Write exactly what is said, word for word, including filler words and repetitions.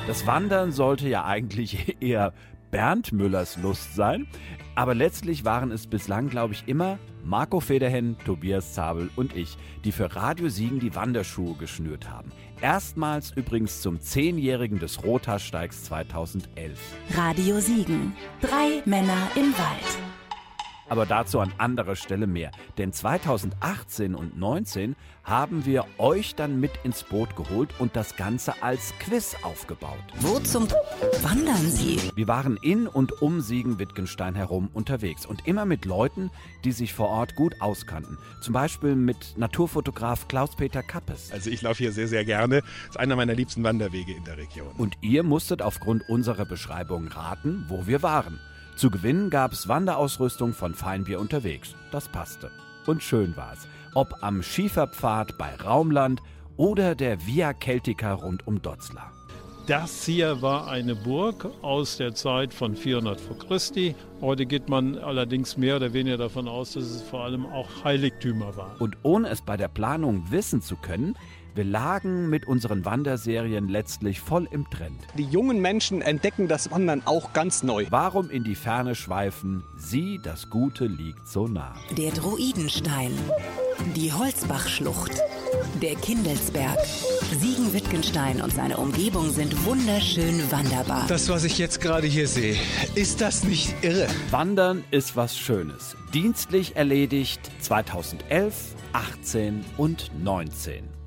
Das Wandern sollte ja eigentlich eher Bernd Müllers Lust sein, aber letztlich waren es bislang, glaube ich, immer Marco Federhen, Tobias Zabel und ich, die für Radio Siegen die Wanderschuhe geschnürt haben. Erstmals übrigens zum Zehnjährigen des Rothaarsteigs zweitausendelf. Radio Siegen. Drei Männer im Wald. Aber dazu an anderer Stelle mehr. Denn zweitausendachtzehn und neunzehn haben wir euch dann mit ins Boot geholt und das Ganze als Quiz aufgebaut. Wo zum wandern Sie? Wir waren in und um Siegen-Wittgenstein herum unterwegs und immer mit Leuten, die sich vor Ort gut auskannten. Zum Beispiel mit Naturfotograf Klaus-Peter Kappes. Also ich laufe hier sehr, sehr gerne. Das ist einer meiner liebsten Wanderwege in der Region. Und ihr musstet aufgrund unserer Beschreibung raten, wo wir waren. Zu gewinnen gab's Wanderausrüstung von Feinbier unterwegs. Das passte. Und schön war's. Ob am Schieferpfad bei Raumland oder der Via Celtica rund um Dotzlar. Das hier war eine Burg aus der Zeit von vierhundert vor Christi. Heute geht man allerdings mehr oder weniger davon aus, dass es vor allem auch Heiligtümer waren. Und ohne es bei der Planung wissen zu können, wir lagen mit unseren Wanderserien letztlich voll im Trend. Die jungen Menschen entdecken das Wandern auch ganz neu. Warum in die Ferne schweifen? Sieh, das Gute liegt so nah. Der Druidenstein, die Holzbachschlucht, der Kindelsberg. Siegen-Wittgenstein und seine Umgebung sind wunderschön wanderbar. Das, was ich jetzt gerade hier sehe, ist das nicht irre? Wandern ist was Schönes. Dienstlich erledigt zweitausendelf, achtzehn und neunzehn.